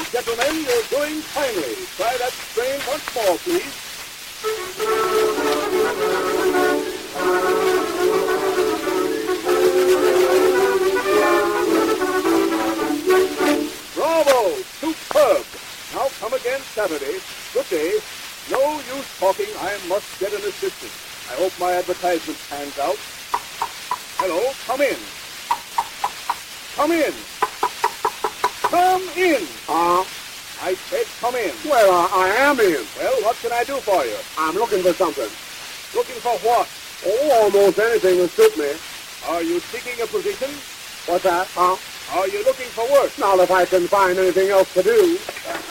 gentlemen, you're doing finely. Try that strain once more, please. Bravo! Superb! Now come again Saturday. Good day. No use talking. I must get an assistant. I hope my advertisement pans out. Hello, come in. Come in. Come in. I said come in. Well, I am in. Well, what can I do for you? I'm looking for something. Looking for what? Oh, almost anything will suit me. Are you seeking a position? What's that? Are you looking for work? Not if I can find anything else to do.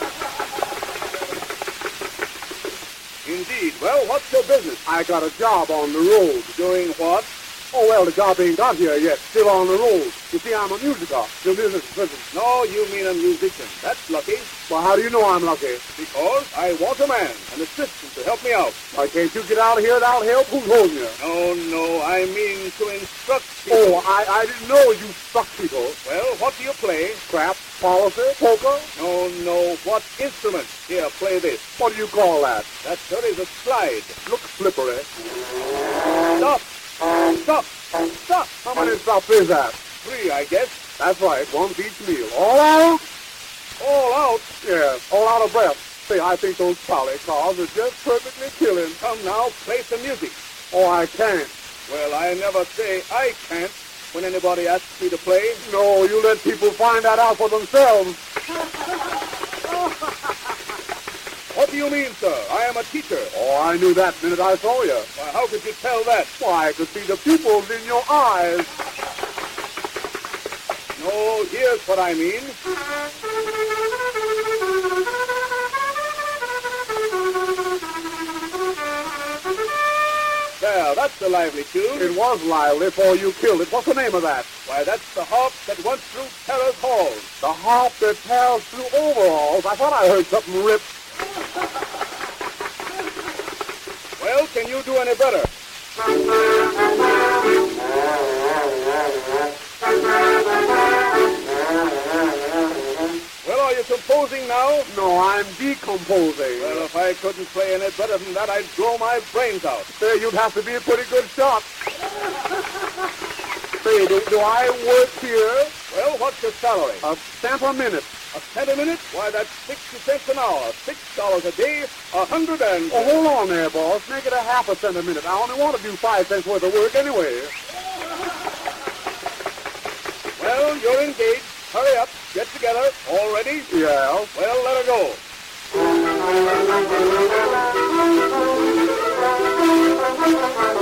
Indeed. Well, what's your business? I got a job on the road. Doing what? Oh, well, the job ain't got here yet. Still on the road. You see, I'm a musiker. Still business. No, you mean a musician. That's lucky. Well, how do you know I'm lucky? Because I want a man, an assistant to help me out. Why can't you get out of here without help? Who's holding you? No, I mean to instruct people. Oh, I didn't know you struck people. Well, what do you play? Crap, policy, poker? No, what instrument? Here, play this. What do you call that? That, sir, is a slide. Looks slippery. Stop! Stop! Stop! How many stops is that? 3, I guess. That's right, one for each meal. All out? All out? Yeah, all out of breath. Say, I think those trolley cars are just perfectly killing. Come now, play some music. Oh, I can't. Well, I never say I can't when anybody asks me to play. No, you let people find that out for themselves. What do you mean, sir? I am a teacher. Oh, I knew that minute I saw you. Why, how could you tell that? Why, I could see the pupils in your eyes. No, here's what I mean. There, that's a lively tune. It was lively before you killed it. What's the name of that? Why, that's the harp that went through Terrace Halls. The harp that tears through overalls. I thought I heard something rip. Well, can you do any better? Well, are you composing now? No, I'm decomposing. Well, if I couldn't play any better than that, I'd blow my brains out. Say, you'd have to be a pretty good shot. Say, do I work here? Well, what's your salary? A cent a minute. A cent a minute? Why, that's 60 cents an hour. $6 a day, 100 and... Oh, hold on there, boss. Make it a half a cent a minute. I only want to do 5 cents worth of work anyway. Well, you're engaged. Hurry up. Get together. All ready? Yeah. Well, let her go.